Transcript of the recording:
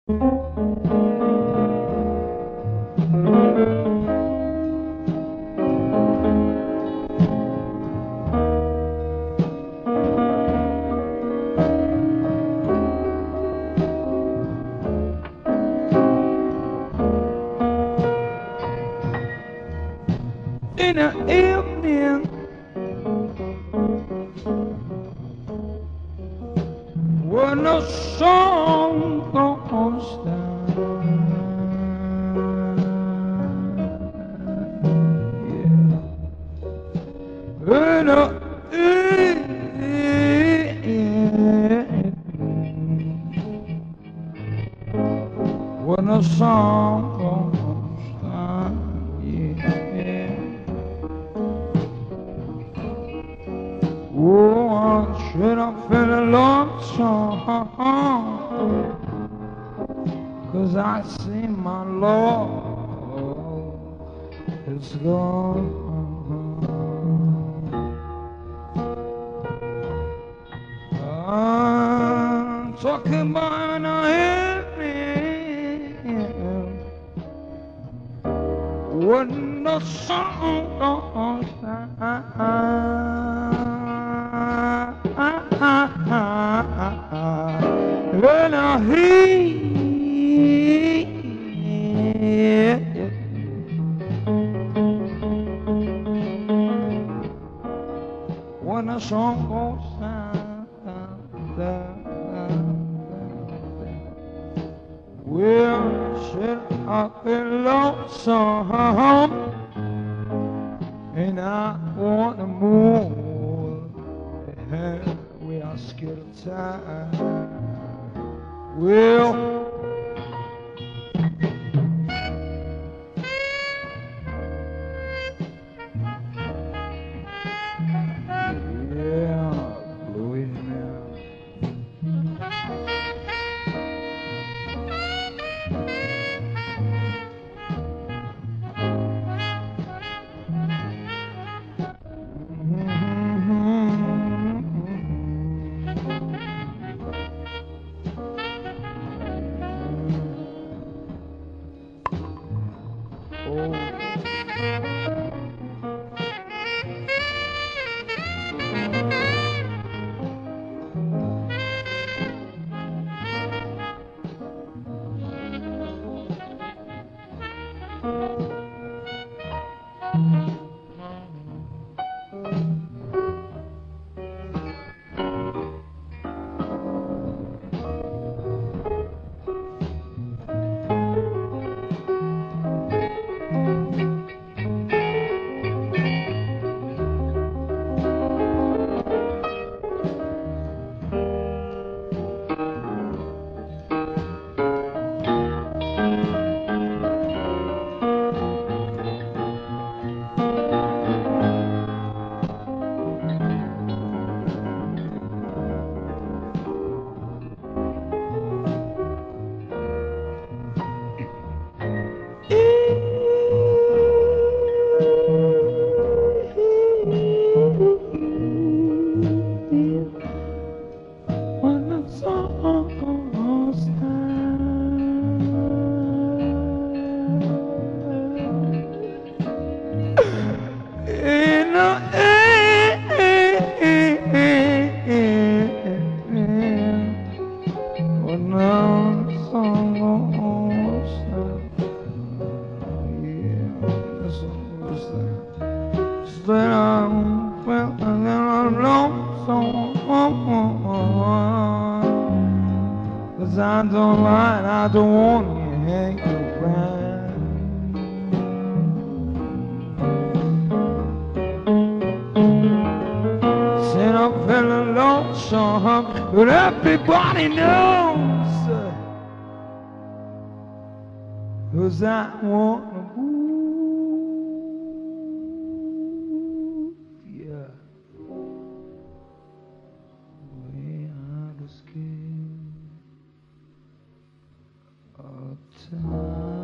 In the evening, when the sun goes down, yeah. In the evening, when the sun goes down, yeah. Oh, should I feel lonesome? 'Cause I see my Lord is gone. I'm talking about an evening when the sun goes down. When I hear when the sun goes down, where should I be lonesome? And I want to move. We are scared of time. Well, yeah, Louisiana. When the sun goes down, in the evening, when the sun goes down, yeah, the sun goes down. Then I'm well, and then I'm lonesome. 'Cause I don't mind, I don't want you hang around. Said I'm feeling lonesome, but everybody knows. 'Cause I want to move, yeah. Way out of skin of time.